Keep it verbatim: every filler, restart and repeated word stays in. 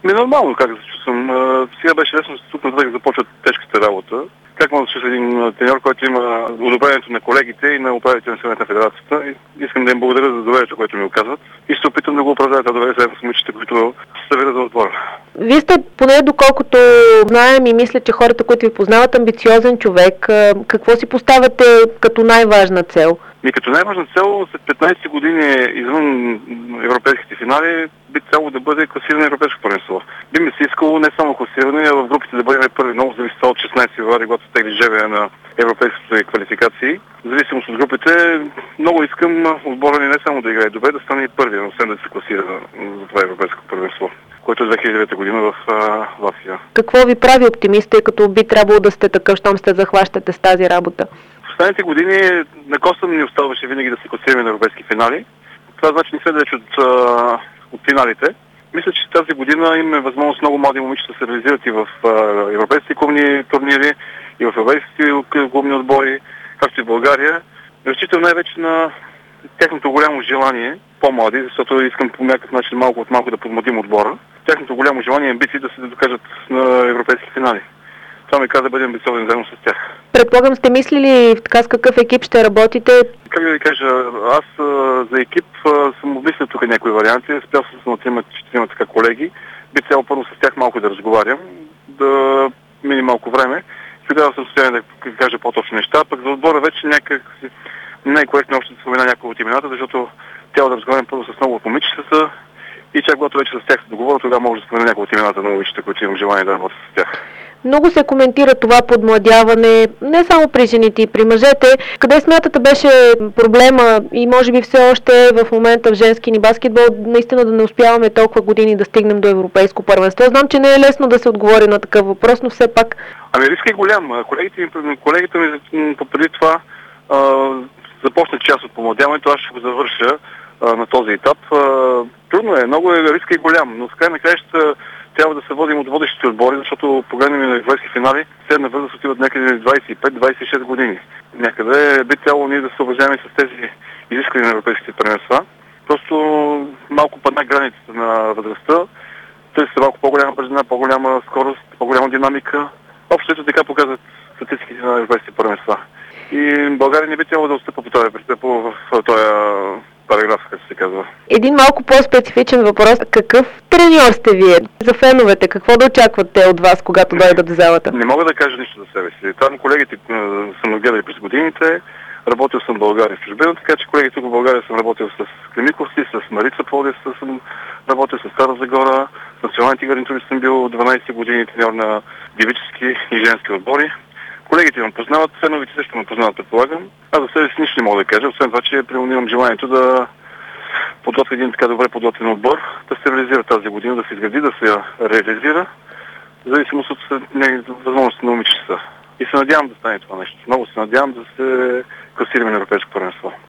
Ми нормално, как да се чувствам. Сега беше лесно, тук на започва тежката работа. Как може да се един треньор, който има одобрението на колегите и на управителния съвет на федерацията. Искам да им благодаря за доверието, което ми оказват. И се опитам да го оправдая това доверие заедно с момичета, които се събират за отбора. Вие сте, поне доколкото знаем и мисля, че хората, които ви познават, амбициозен човек. Какво си поставяте като най-важна цел? И като най-важна цел, след петнайсет години извън европейските финали, би трябвало да бъде класиране на европейско първенство. Би ми се искало не само класиране, а в групите да бъдем първи. Много зависи от шестнайсети февруари, когато тегли жебея на европейските квалификации. В зависимост от групите, много искам отбора ни не само да играе добре, да стане и първи, освен да се класира за това европейско първенство, което е две хиляди и девета година в Латвия. Какво ви прави оптимист, тъй като би трябвало да сте такъв, щом сте захващате с тази работа? В последните години на косъм ни оставаше винаги да се класираме на европейски финали. Това значи не сме далеч от, от финалите. Мисля, че тази година имаме възможност много млади момичета да се реализират и в европейски клубни турнири, и в европейски клубни отбори, както и в България. Разчитам най-вече на тяхното голямо желание, по-млади, защото искам по някакъв начин малко от малко да подмладим отбора. Тяхното голямо желание и амбиции да се докажат на европейски финали. Това ми каза да бъдем амбициозен заедно с тях. Предполагам, сте мислили така с какъв екип ще работите? Как да ви кажа, аз а, за екип а, съм обмислил тук някои варианти. Спял съм с трима, четирима така колеги. Би трябвало първо с тях малко да разговарям, да мини малко време. Тогава съм стоян да кажа по-точни неща. Пък за отбора вече някак не е коректно още да спомена някои от имената, защото трябва да разговарям първо с много от момичетата и чак когато вече с тях се договоря, тогава може да спомена някои от имената на момичета, които имам желание да работя с тях. Много се коментира това подмладяване, не само при жените и при мъжете. Къде смятате беше проблема и може би все още в момента в женски ни баскетбол наистина да не успяваме толкова години да стигнем до европейско първенство? Знам, че не е лесно да се отговори на такъв въпрос, но все пак... Ами риска е голям. Колегите ми, колегите ми преди това а, започнат част от помладяването, аз ще го завърша а, на този етап. А, трудно е, много е, риска е голям, но в край на краищата трябва да се водим от водещите отбори, защото погледнем на европейски финали, средна възраст отиват някъде двайсет и пет двайсет и шест години. Някъде би трябвало ние да се съобразяваме с тези изисквания на европейските първенства. Просто малко падна границата на възрастта, т.е. малко по-голяма бързина, по-голяма скорост, по-голяма динамика. Общо така показват статистиките на европейските първенства. И България не би трябвало да отстъпва по този по в този параграф, както се казва. Един малко по-специфичен въпрос. Какъв треньор сте вие? За феновете, какво да очакват те от вас, когато дойдат в залата? Не мога да кажа нищо за себе си. Там колегите съм нагледали през годините. Работил съм в България в чужбина, така че колегите тук в България съм работил с Климиковци, с Марица Пловдив, съм работил с Стара Загора. В националните гарнитури съм бил дванайсет години треньор на девически и женски отбори. Колегите ме познават, феновите също ме познават, предполагам. Аз за себе си нищо не мога да кажа, освен това, че имам желанието да подготвя един така добре подготвен отбор, да се реализира тази година, да се изгради, да се реализира, в зависимост от възможността на момичетата. И се надявам да стане това нещо. Много се надявам да се класираме на европейско първенство.